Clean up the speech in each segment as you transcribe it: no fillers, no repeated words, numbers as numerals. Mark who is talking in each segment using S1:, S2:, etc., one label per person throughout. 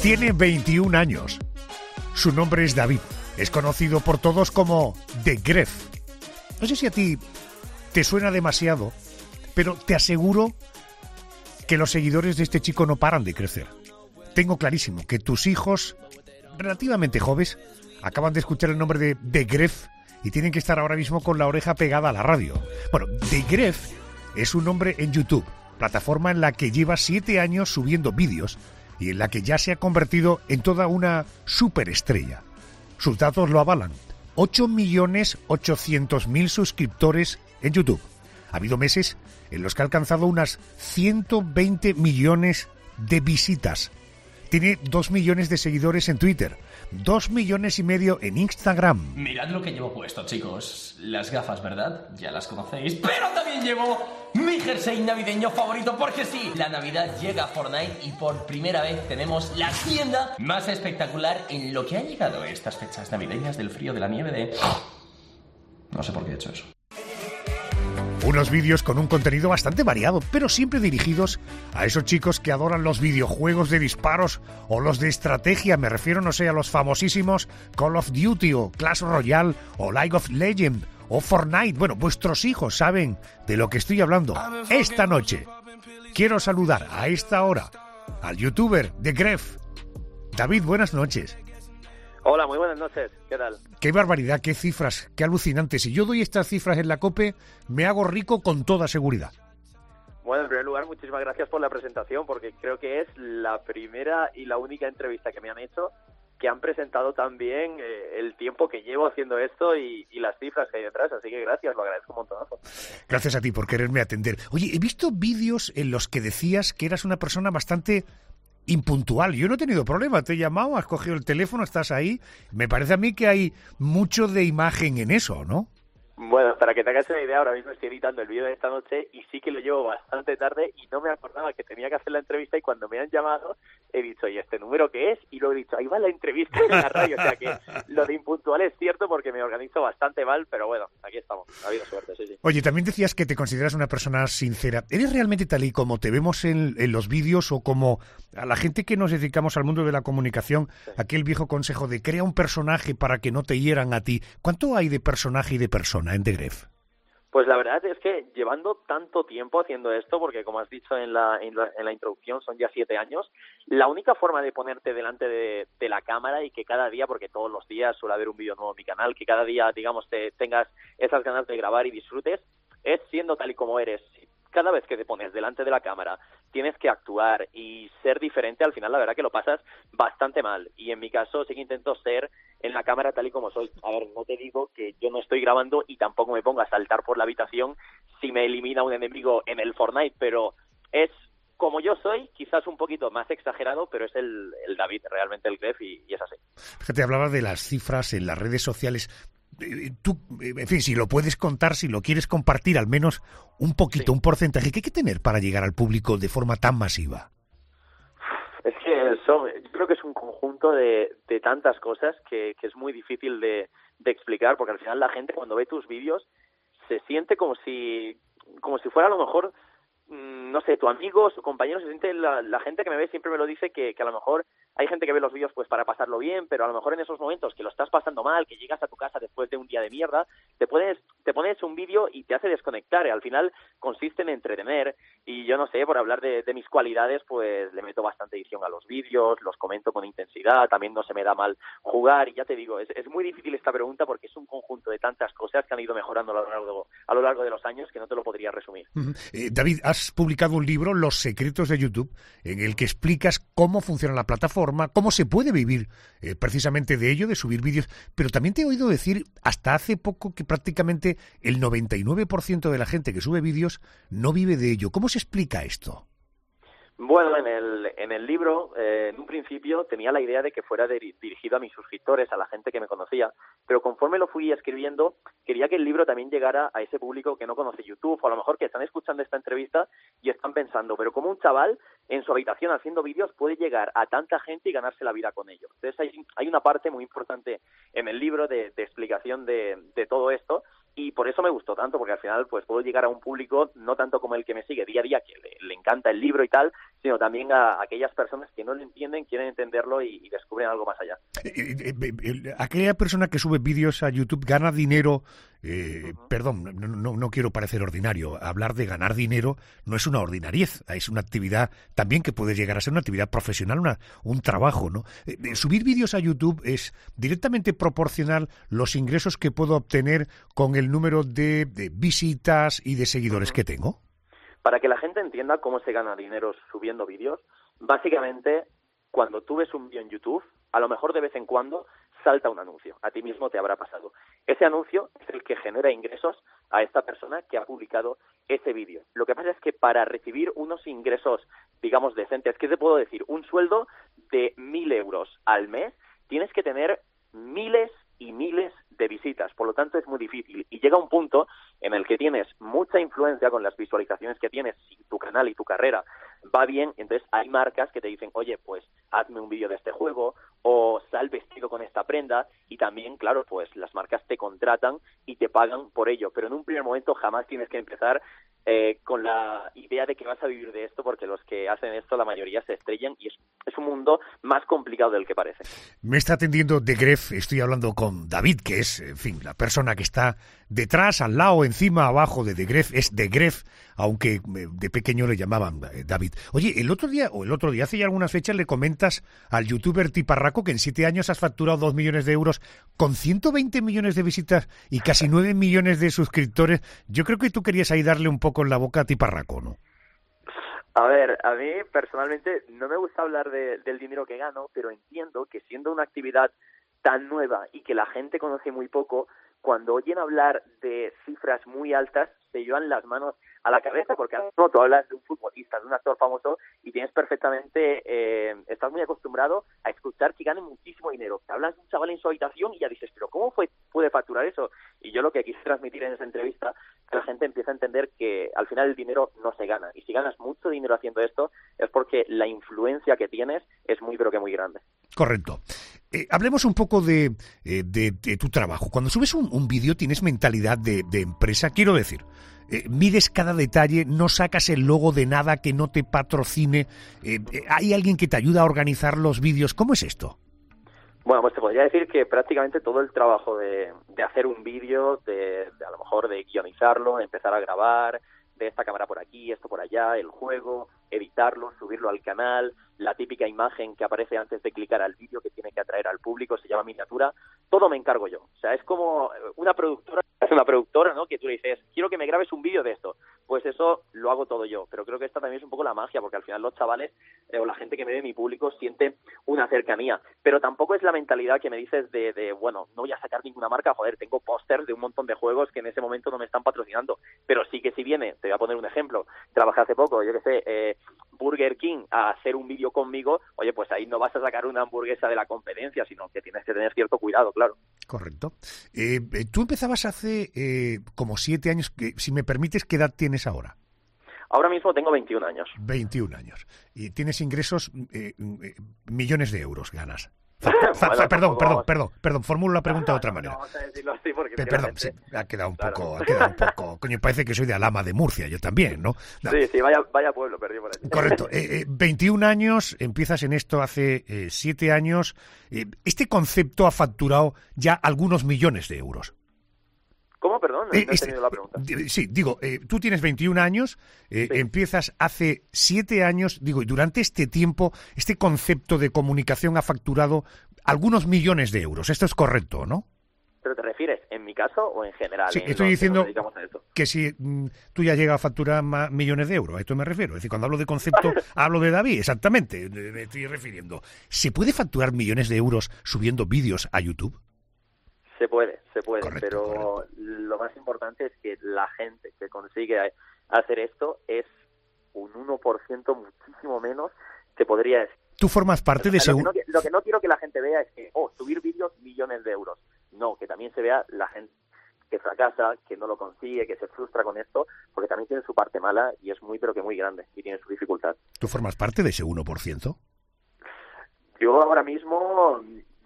S1: Tiene 21 años. Su nombre es David. Es conocido por todos como The Gref. No sé si a ti te suena demasiado, pero te aseguro que los seguidores de este chico no paran de crecer. Tengo clarísimo que tus hijos, relativamente jóvenes, acaban de escuchar el nombre de The Gref y tienen que estar ahora mismo con la oreja pegada a la radio. Bueno, The Gref es un nombre en YouTube, plataforma en la que lleva 7 años subiendo vídeos y en la que ya se ha convertido en toda una superestrella. Sus datos lo avalan. 8.800.000 suscriptores en YouTube. Ha habido meses en los que ha alcanzado unas 120 millones de visitas. Tiene 2 millones de seguidores en Twitter, 2,5 millones en Instagram.
S2: Mirad lo que llevo puesto, chicos. Las gafas, ¿verdad? Ya las conocéis. Pero también llevo mi jersey navideño favorito, porque sí, la Navidad llega a Fortnite y por primera vez tenemos la tienda más espectacular en lo que ha llegado estas fechas navideñas del frío, de la nieve, de... No sé por qué he hecho eso.
S1: Unos vídeos con un contenido bastante variado, pero siempre dirigidos a esos chicos que adoran los videojuegos de disparos o los de estrategia. Me refiero, no sé, a los famosísimos Call of Duty o Clash Royale o League of Legends o Fortnite. Bueno, vuestros hijos saben de lo que estoy hablando. Esta noche quiero saludar a esta hora al youtuber The Gref. David, buenas noches.
S3: Hola, muy buenas noches. ¿Qué tal?
S1: Qué barbaridad, qué cifras, qué alucinante. Si yo doy estas cifras en la COPE, me hago rico con toda seguridad.
S3: Bueno, en primer lugar, muchísimas gracias por la presentación, porque creo que es la primera y la única entrevista que me han hecho que han presentado también el tiempo que llevo haciendo esto y las cifras que hay detrás. Así que gracias, lo agradezco un montonazo.
S1: Gracias a ti por quererme atender. Oye, he visto vídeos en los que decías que eras una persona bastante impuntual. Yo no he tenido problema, te he llamado, has cogido el teléfono, estás ahí. Me parece a mí que hay mucho de imagen en eso, ¿no?
S3: Bueno, para que te hagas una idea, ahora mismo estoy editando el vídeo de esta noche y sí que lo llevo bastante tarde y no me acordaba que tenía que hacer la entrevista, y cuando me han llamado he dicho, ¿y este número qué es? Y luego he dicho, ahí va la entrevista en la radio. O sea que lo de impuntual es cierto, porque me organizo bastante mal, pero bueno, aquí estamos. Ha habido suerte, sí.
S1: Oye, también decías que te consideras una persona sincera. ¿Eres realmente tal y como te vemos en los vídeos, o como a la gente que nos dedicamos al mundo de la comunicación, sí, aquel viejo consejo de crea un personaje para que no te hieran a ti? ¿Cuánto hay de personaje y de persona en The Gref?
S3: Pues la verdad es que llevando tanto tiempo haciendo esto, porque como has dicho en la introducción, son ya 7 años, la única forma de ponerte delante de la cámara y que cada día, porque todos los días suele haber un vídeo nuevo en mi canal, que cada día, digamos, tengas esas ganas de grabar y disfrutes, es siendo tal y como eres. Cada vez que te pones delante de la cámara tienes que actuar y ser diferente. Al final la verdad que lo pasas bastante mal, y en mi caso sí que intento ser en la cámara tal y como soy. A ver, no te digo que yo no estoy grabando y tampoco me pongo a saltar por la habitación si me elimina un enemigo en el Fortnite, pero es como yo soy, quizás un poquito más exagerado, pero es el David, realmente el Gref, y es así.
S1: Fíjate, hablaba de las cifras en las redes sociales. Tú, en fin, si lo puedes contar, si lo quieres compartir, al menos un poquito, sí, un porcentaje, ¿qué hay que tener para llegar al público de forma tan masiva?
S3: Es que yo creo que es un conjunto de tantas cosas que es muy difícil de explicar, porque al final la gente, cuando ve tus vídeos, se siente como si fuera a lo mejor, no sé, tu amigo, su compañero. Se siente, la gente que me ve siempre me lo dice, que a lo mejor hay gente que ve los vídeos pues para pasarlo bien, pero a lo mejor en esos momentos que lo estás pasando mal, que llegas a tu casa después de un día de mierda, te pones un vídeo y te hace desconectar. Al final consiste en entretener, y yo no sé, por hablar de mis cualidades, pues le meto bastante edición a los vídeos, los comento con intensidad, también no se me da mal jugar, y ya te digo, es muy difícil esta pregunta, porque es un conjunto de tantas cosas que han ido mejorando a lo largo de los años, que no te lo podría resumir.
S1: David, has publicado un libro, Los secretos de YouTube, en el que explicas cómo funciona la plataforma, cómo se puede vivir precisamente de ello, de subir vídeos, pero también te he oído decir hasta hace poco que prácticamente el 99% de la gente que sube vídeos no vive de ello. ¿Cómo se explica esto?
S3: Bueno, en el libro, en un principio tenía la idea de que fuera dirigido a mis suscriptores, a la gente que me conocía, pero conforme lo fui escribiendo, quería que el libro también llegara a ese público que no conoce YouTube, o a lo mejor que están escuchando esta entrevista y están pensando, pero ¿cómo un chaval en su habitación haciendo vídeos puede llegar a tanta gente y ganarse la vida con ello? Entonces hay una parte muy importante en el libro de explicación de todo esto, y por eso me gustó tanto, porque al final pues puedo llegar a un público no tanto como el que me sigue día a día, que le encanta el libro y tal, sino también a aquellas personas que no lo entienden, quieren entenderlo y descubren algo más allá.
S1: Aquella persona que sube vídeos a YouTube gana dinero. Perdón, no quiero parecer ordinario. Hablar de ganar dinero no es una ordinariez, es una actividad también que puede llegar a ser una actividad profesional, un trabajo, ¿no? Subir vídeos a YouTube es directamente proporcional los ingresos que puedo obtener con el número de visitas y de seguidores que tengo.
S3: Para que la gente entienda cómo se gana dinero subiendo vídeos, básicamente, cuando tú ves un vídeo en YouTube, a lo mejor de vez en cuando salta un anuncio. A ti mismo te habrá pasado. Ese anuncio es el que genera ingresos a esta persona que ha publicado ese vídeo. Lo que pasa es que para recibir unos ingresos, digamos, decentes, ¿qué te puedo decir? Un sueldo de 1.000 euros al mes, tienes que tener miles y miles de visitas, por lo tanto es muy difícil y llega un punto en el que tienes mucha influencia con las visualizaciones que tienes, si tu canal y tu carrera va bien, entonces hay marcas que te dicen, oye, pues hazme un vídeo de este juego o sal vestido con esta prenda y también, claro, pues las marcas te contratan y te pagan por ello, pero en un primer momento jamás tienes que empezar con la idea de que vas a vivir de esto, porque los que hacen esto, la mayoría se estrellan y es un mundo más complicado del que parece.
S1: Me está atendiendo The Gref, estoy hablando con David, que es, en fin, la persona que está detrás, al lado, encima, abajo de The Gref, es The Gref, aunque de pequeño le llamaban David. Oye, el otro día, hace ya algunas fechas, le comentas al youtuber Tiparraco que en 7 años has facturado 2 millones de euros con 120 millones de visitas y casi 9 millones de suscriptores. Yo creo que tú querías ahí darle un poco en la boca a Tiparraco, ¿no?
S3: A ver, a mí personalmente no me gusta hablar del dinero que gano, pero entiendo que siendo una actividad tan nueva y que la gente conoce muy poco, cuando oyen hablar de cifras muy altas, se llevan las manos a la cabeza, porque no, tú hablas de un futbolista, de un actor famoso, y tienes perfectamente, estás muy acostumbrado a escuchar que gane muchísimo dinero. Te hablas de un chaval en su habitación y ya dices, pero ¿cómo puede facturar eso? Y yo lo que quise transmitir en esa entrevista, que la gente empieza a entender que al final el dinero no se gana, y si ganas mucho dinero haciendo esto, es porque la influencia que tienes es muy, pero que muy grande.
S1: Correcto. Hablemos un poco de tu trabajo. Cuando subes un vídeo, ¿tienes mentalidad de empresa? Quiero decir, mides cada detalle, no sacas el logo de nada que no te patrocine. ¿Hay alguien que te ayuda a organizar los vídeos? ¿Cómo es esto?
S3: Bueno, pues te podría decir que prácticamente todo el trabajo de hacer un vídeo, de a lo mejor de guionizarlo, empezar a grabar, de esta cámara por aquí, esto por allá, el juego, editarlo, subirlo al canal, la típica imagen que aparece antes de clicar al vídeo que tiene que atraer al público, se llama miniatura, todo me encargo yo. O sea, es como una productora, ¿no? Que tú le dices, quiero que me grabes un vídeo de esto. Pues eso lo hago todo yo. Pero creo que esta también es un poco la magia, porque al final los chavales o la gente que me ve, mi público, siente una cercanía. Pero tampoco es la mentalidad que me dices de bueno, no voy a sacar ninguna marca, joder, tengo pósters de un montón de juegos que en ese momento no me están patrocinando. Pero sí que si viene, te voy a poner un ejemplo, trabajé hace poco, yo qué sé, Burger King a hacer un vídeo conmigo, oye, pues ahí no vas a sacar una hamburguesa de la competencia, sino que tienes que tener cierto cuidado, claro.
S1: Correcto. Tú empezabas hace como 7 años, si me permites, ¿qué edad tienes ahora?
S3: Ahora mismo tengo 21 años.
S1: 21 años. Y tienes ingresos, millones de euros ganas.
S3: Bueno,
S1: perdón, formulo la pregunta de otra manera.
S3: No vamos a decirlo así porque
S1: Perdón, sí, ha quedado un poco. Coño, parece que soy de Alhama de Murcia, yo también, ¿no? No.
S3: Sí, vaya pueblo, perdí por aquí.
S1: Correcto. 21 años, empiezas en esto hace 7 años. Este concepto ha facturado ya algunos millones de euros.
S3: ¿Cómo? Perdón, no he entendido la pregunta.
S1: Sí, digo, tú tienes 21 años,
S3: Sí.
S1: empiezas hace 7 años, digo, y durante este tiempo, este concepto de comunicación ha facturado algunos millones de euros. Esto es correcto, ¿no?
S3: ¿Pero te refieres en mi caso o en general?
S1: Sí,
S3: en
S1: estoy
S3: los
S1: diciendo
S3: que nos dedicamos a esto?
S1: que si tú ya llegas a facturar más millones de euros, a esto me refiero. Es decir, cuando hablo de concepto, hablo de David, exactamente, me estoy refiriendo. ¿Se puede facturar millones de euros subiendo vídeos a YouTube?
S3: Se puede,
S1: Correcto,
S3: pero
S1: correcto.
S3: Lo más importante es que la gente que consigue hacer esto es un 1% muchísimo menos que podría decir.
S1: Tú formas parte de
S3: Lo que no quiero que la gente vea es que, subir vídeos, millones de euros. No, que también se vea la gente que fracasa, que no lo consigue, que se frustra con esto, porque también tiene su parte mala y es muy, pero que muy grande y tiene su dificultad.
S1: ¿Tú formas parte de ese 1%?
S3: Yo ahora mismo,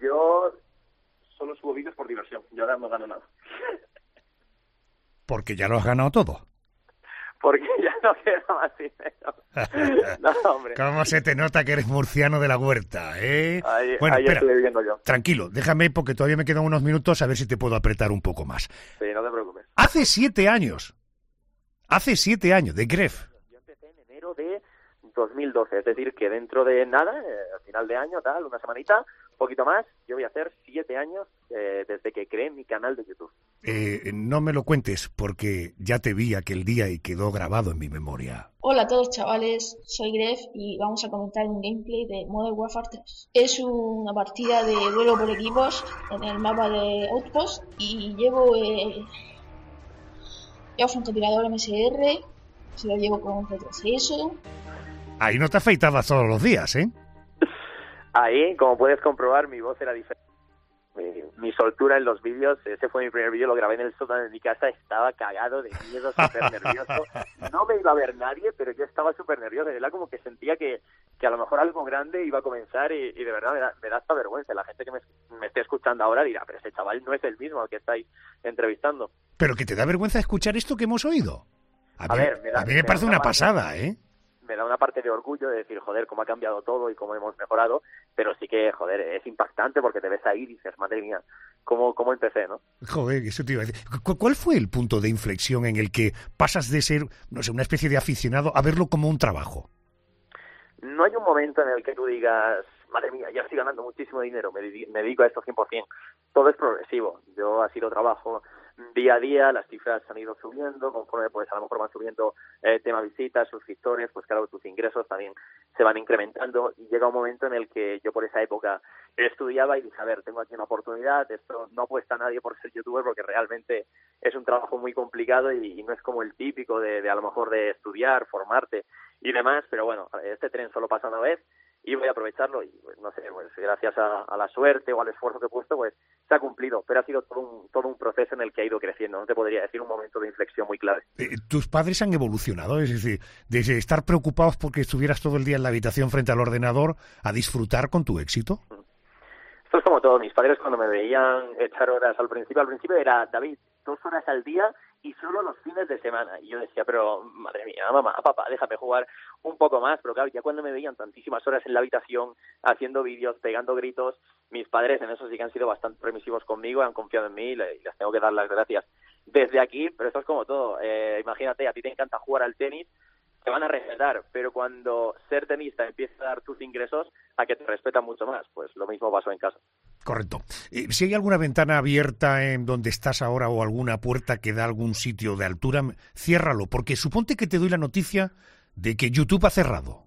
S3: solo subo vídeos por diversión. Yo ahora no gano nada.
S1: Porque ya lo has ganado todo.
S3: porque ya no queda más dinero. No, hombre.
S1: ¿Cómo se te nota que eres murciano de la huerta, eh? Bueno,
S3: ahí
S1: espera,
S3: estoy viviendo yo.
S1: tranquilo, déjame porque todavía me quedan unos minutos a ver si te puedo apretar un poco más.
S3: Sí, no te preocupes.
S1: Hace 7 años, de Gref.
S3: Yo empecé en enero de 2012, es decir, que dentro de nada, al final de año, tal, una semanita, un poquito más, yo voy a hacer 7 años desde que creé mi canal de YouTube.
S1: No me lo cuentes porque ya te vi aquel día y quedó grabado en mi memoria.
S4: Hola a todos chavales, soy Gref y vamos a comentar un gameplay de Modern Warfare 3. Es una partida de duelo por equipos en el mapa de Outpost y llevo francotirador MSR, se lo llevo con un retroceso.
S1: Ahí no te afeitabas todos los días, ¿eh?
S3: Ahí, como puedes comprobar, mi voz era diferente. Mi soltura en los vídeos, ese fue mi primer vídeo, lo grabé en el sótano de mi casa, estaba cagado de miedo, súper nervioso. No me iba a ver nadie, pero yo estaba súper nervioso. Era como que sentía que a lo mejor algo grande iba a comenzar y de verdad me da hasta vergüenza. La gente que me esté escuchando ahora dirá, pero ese chaval no es el mismo al que estáis entrevistando.
S1: Pero que te da vergüenza escuchar esto que hemos oído. A mí me parece
S3: una
S1: una pasada, ¿eh?
S3: Me da una parte de orgullo de decir, joder, cómo ha cambiado todo y cómo hemos mejorado, pero sí que, joder, es impactante porque te ves ahí y dices, madre mía, cómo empecé, ¿no?
S1: Joder, eso te iba a decir. ¿Cuál fue el punto de inflexión en el que pasas de ser, no sé, una especie de aficionado a verlo como un trabajo?
S3: No hay un momento en el que tú digas, madre mía, ya estoy ganando muchísimo dinero, me dedico a esto 100%. Todo es progresivo. Yo ha sido trabajo día a día, las cifras han ido subiendo, conforme pues a lo mejor van subiendo tema visitas, suscriptores, pues claro, tus ingresos también se van incrementando y llega un momento en el que yo por esa época estudiaba y dije, a ver, tengo aquí una oportunidad, esto no apuesta a nadie por ser youtuber porque realmente es un trabajo muy complicado y no es como el típico de a lo mejor de estudiar, formarte y demás, pero bueno, este tren solo pasa una vez y voy a aprovecharlo y pues, no sé, pues gracias a la suerte o al esfuerzo que he puesto, pues se ha cumplido, pero ha sido todo un proceso en el que ha ido creciendo, no te podría decir un momento de inflexión muy clave.
S1: ¿Tus padres han evolucionado? Es decir, desde estar preocupados porque estuvieras todo el día en la habitación frente al ordenador a disfrutar con tu éxito.
S3: Esto es como todo, mis padres cuando me veían echar horas al principio era, David, 2 horas al día y solo los fines de semana. Y yo decía, pero madre mía, mamá, papá, déjame jugar un poco más. Pero claro, ya cuando me veían tantísimas horas en la habitación, haciendo vídeos, pegando gritos, mis padres en eso sí que han sido bastante permisivos conmigo, han confiado en mí y les tengo que dar las gracias desde aquí. Pero esto es como todo, imagínate, a ti te encanta jugar al tenis, te van a respetar, pero cuando ser tenista empieza a dar tus ingresos, a que te respetan mucho más. Pues lo mismo pasó en casa.
S1: Correcto. Si hay alguna ventana abierta en donde estás ahora o alguna puerta que da a algún sitio de altura, ciérralo, porque suponte que te doy la noticia de que YouTube ha cerrado.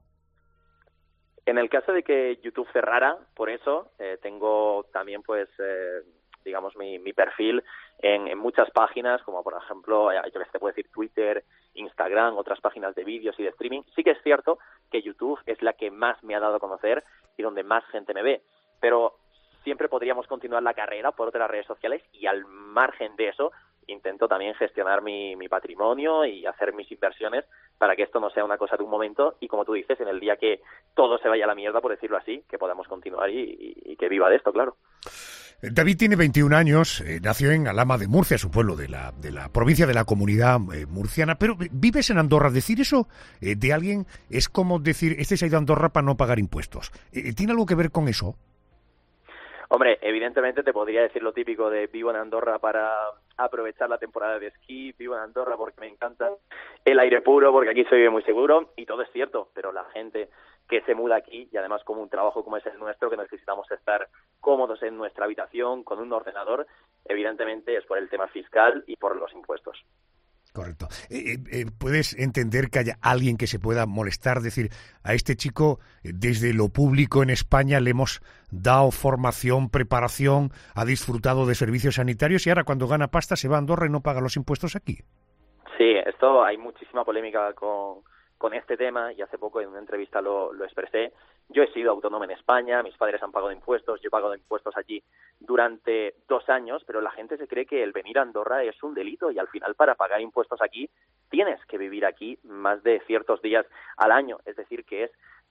S3: En el caso de que YouTube cerrara, por eso tengo también, pues, digamos, mi perfil en muchas páginas, como por ejemplo, yo les te puedo decir Twitter, Instagram, otras páginas de vídeos y de streaming. Sí que es cierto que YouTube es la que más me ha dado a conocer y donde más gente me ve, pero siempre podríamos continuar la carrera por otras redes sociales y al margen de eso intento también gestionar mi patrimonio y hacer mis inversiones para que esto no sea una cosa de un momento y, como tú dices, en el día que todo se vaya a la mierda, por decirlo así, que podamos continuar y que viva de esto, claro.
S1: David tiene 21 años, nació en Alhama de Murcia, su pueblo de la provincia de la Comunidad Murciana, pero vives en Andorra. Decir eso de alguien es como decir, este se ha ido a Andorra para no pagar impuestos. ¿Tiene algo que ver con eso?
S3: Hombre, evidentemente te podría decir lo típico de vivo en Andorra para aprovechar la temporada de esquí, vivo en Andorra porque me encanta el aire puro, porque aquí se vive muy seguro, y todo es cierto, pero la gente que se muda aquí, y además como un trabajo como es el nuestro, que necesitamos estar cómodos en nuestra habitación, con un ordenador, evidentemente es por el tema fiscal y por los impuestos.
S1: Correcto. ¿Puedes entender que haya alguien que se pueda molestar? Decir, a este chico, desde lo público en España le hemos dado formación, preparación, ha disfrutado de servicios sanitarios y ahora cuando gana pasta se va a Andorra y no paga los impuestos aquí.
S3: Sí, esto hay muchísima polémica con este tema y hace poco en una entrevista lo expresé. Yo he sido autónomo en España, mis padres han pagado impuestos, yo he pagado impuestos allí durante 2 años, pero la gente se cree que el venir a Andorra es un delito y al final para pagar impuestos aquí tienes que vivir aquí más de ciertos días al año, es decir que es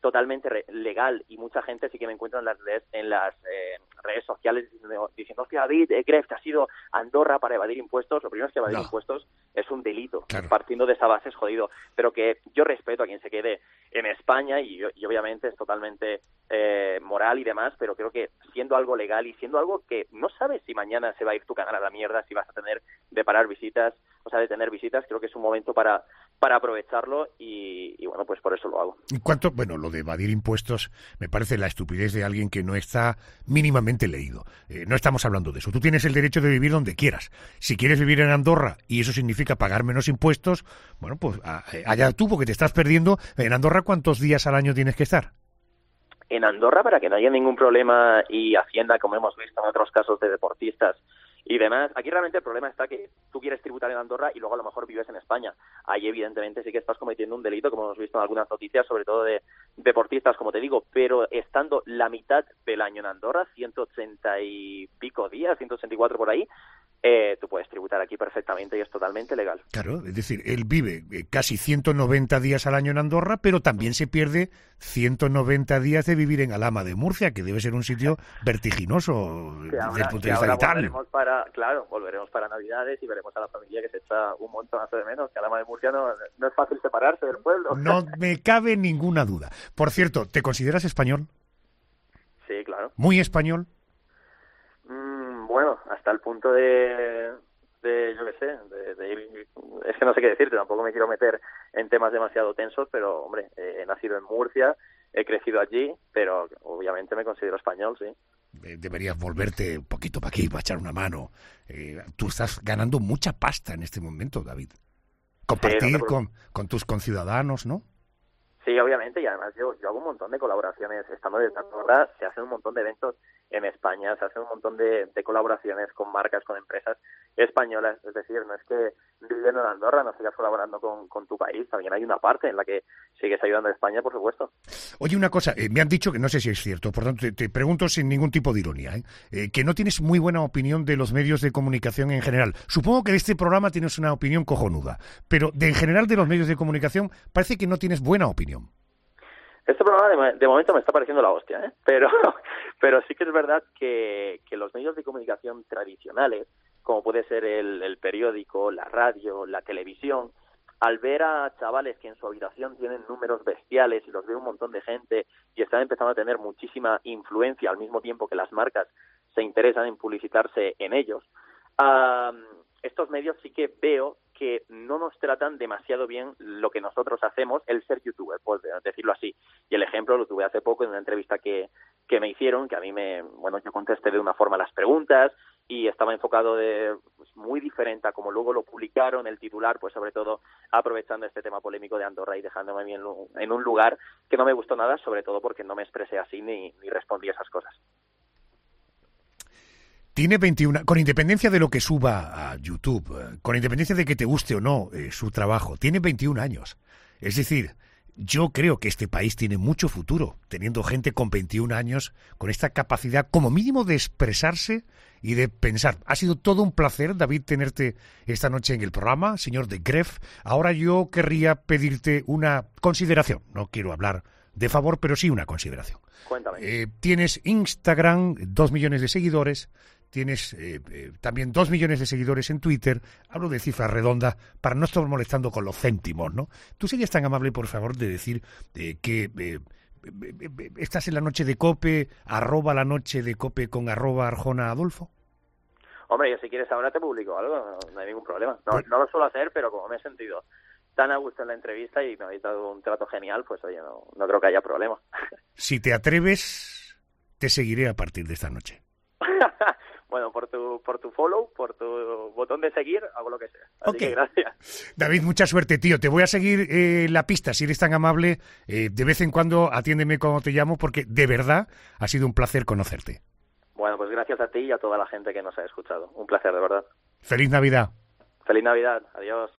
S3: totalmente legal, y mucha gente sí que me encuentra en las redes sociales diciendo hostia, David, Gref, te has ido a Andorra para evadir impuestos. Lo primero es que evadir impuestos es un delito, claro. Partiendo de esa base es jodido, pero que yo respeto a quien se quede en España y obviamente es totalmente moral y demás, pero creo que siendo algo legal y siendo algo que no sabes si mañana se va a ir tu canal a la mierda, si vas a tener de parar visitas, o sea, de tener visitas, creo que es un momento para aprovecharlo y bueno, pues por eso lo hago.
S1: En cuanto, bueno, lo de evadir impuestos me parece la estupidez de alguien que no está mínimamente leído. No estamos hablando de eso. Tú tienes el derecho de vivir donde quieras. Si quieres vivir en Andorra y eso significa pagar menos impuestos, bueno, pues allá tú, porque te estás perdiendo. En Andorra, ¿cuántos días al año tienes que estar?
S3: En Andorra, para que no haya ningún problema, y Hacienda, como hemos visto en otros casos de deportistas y demás, aquí realmente el problema está que tú quieres tributar en Andorra y luego a lo mejor vives en España. Ahí evidentemente sí que estás cometiendo un delito, como hemos visto en algunas noticias, sobre todo de deportistas, como te digo, pero estando la mitad del año en Andorra, 180 y pico días, 184 por ahí, tú puedes tributar aquí perfectamente y es totalmente legal.
S1: Claro, es decir, él vive casi 190 días al año en Andorra, pero también se pierde 190 días de vivir en Alhama de Murcia, que debe ser un sitio vertiginoso desde el punto de vista vital.
S3: Volveremos para Navidades y veremos a la familia que se echa un montonazo de menos, que Alhama de Murcia no es fácil separarse del pueblo.
S1: No me cabe ninguna duda. Por cierto, ¿te consideras español?
S3: Sí, claro.
S1: ¿Muy español?
S3: Bueno, hasta el punto de yo qué sé, es que no sé qué decirte, tampoco me quiero meter en temas demasiado tensos, pero hombre, he nacido en Murcia, he crecido allí, pero obviamente me considero español, sí.
S1: Deberías volverte un poquito para aquí, para echar una mano. Tú estás ganando mucha pasta en este momento, David. Compartir con tus conciudadanos, ¿no?
S3: Sí, obviamente, y además yo hago un montón de colaboraciones estando desde Andorra, se hacen un montón de eventos en España, se hacen un montón de colaboraciones con marcas, con empresas españolas, es decir, no es que viviendo en Andorra no sigas colaborando con tu país, también hay una parte en la que sigues ayudando a España, por supuesto.
S1: Oye, una cosa, me han dicho, que no sé si es cierto, por tanto te pregunto sin ningún tipo de ironía, que no tienes muy buena opinión de los medios de comunicación en general. Supongo que de este programa tienes una opinión cojonuda, pero en general de los medios de comunicación parece que no tienes buena opinión.
S3: Este programa de momento me está pareciendo la hostia, pero sí que es verdad que los medios de comunicación tradicionales, como puede ser el periódico, la radio, la televisión, al ver a chavales que en su habitación tienen números bestiales y los ve un montón de gente y están empezando a tener muchísima influencia al mismo tiempo que las marcas se interesan en publicitarse en ellos, estos medios sí que veo que no nos tratan demasiado bien lo que nosotros hacemos, el ser youtuber, pues decirlo así. Y el ejemplo lo tuve hace poco en una entrevista que me hicieron, que a mí yo contesté de una forma las preguntas y estaba enfocado muy diferente a como luego lo publicaron, el titular, pues sobre todo aprovechando este tema polémico de Andorra y dejándome a mí en un lugar que no me gustó nada, sobre todo porque no me expresé así ni respondí a esas cosas.
S1: Tiene 21, con independencia de lo que suba a YouTube, con independencia de que te guste o no su trabajo, tiene 21 años. Es decir, yo creo que este país tiene mucho futuro, teniendo gente con 21 años, con esta capacidad como mínimo de expresarse y de pensar. Ha sido todo un placer, David, tenerte esta noche en el programa, señor de Gref. Ahora yo querría pedirte una consideración. No quiero hablar de favor, pero sí una consideración.
S3: Cuéntame.
S1: Tienes Instagram, 2 millones de seguidores. Tienes también 2 millones de seguidores en Twitter. Hablo de cifras redondas para no estar molestando con los céntimos, ¿no? ¿Tú serías tan amable, por favor, de decir que estás en la noche de COPE, @ la noche de COPE con @Arjona Adolfo?
S3: Hombre, yo si quieres ahora te publico algo, no hay ningún problema. No lo suelo hacer, pero como me he sentido tan a gusto en la entrevista y me habéis dado un trato genial, pues oye, no creo que haya problema. Si
S1: te atreves, te seguiré a partir de esta noche.
S3: Bueno, por tu follow, por tu botón de seguir, hago lo que sea. Así que gracias.
S1: David, mucha suerte, tío. Te voy a seguir la pista, si eres tan amable. De vez en cuando atiéndeme cuando te llamo, porque de verdad ha sido un placer conocerte.
S3: Bueno, pues gracias a ti y a toda la gente que nos ha escuchado. Un placer, de verdad.
S1: ¡Feliz Navidad!
S3: ¡Feliz Navidad! Adiós.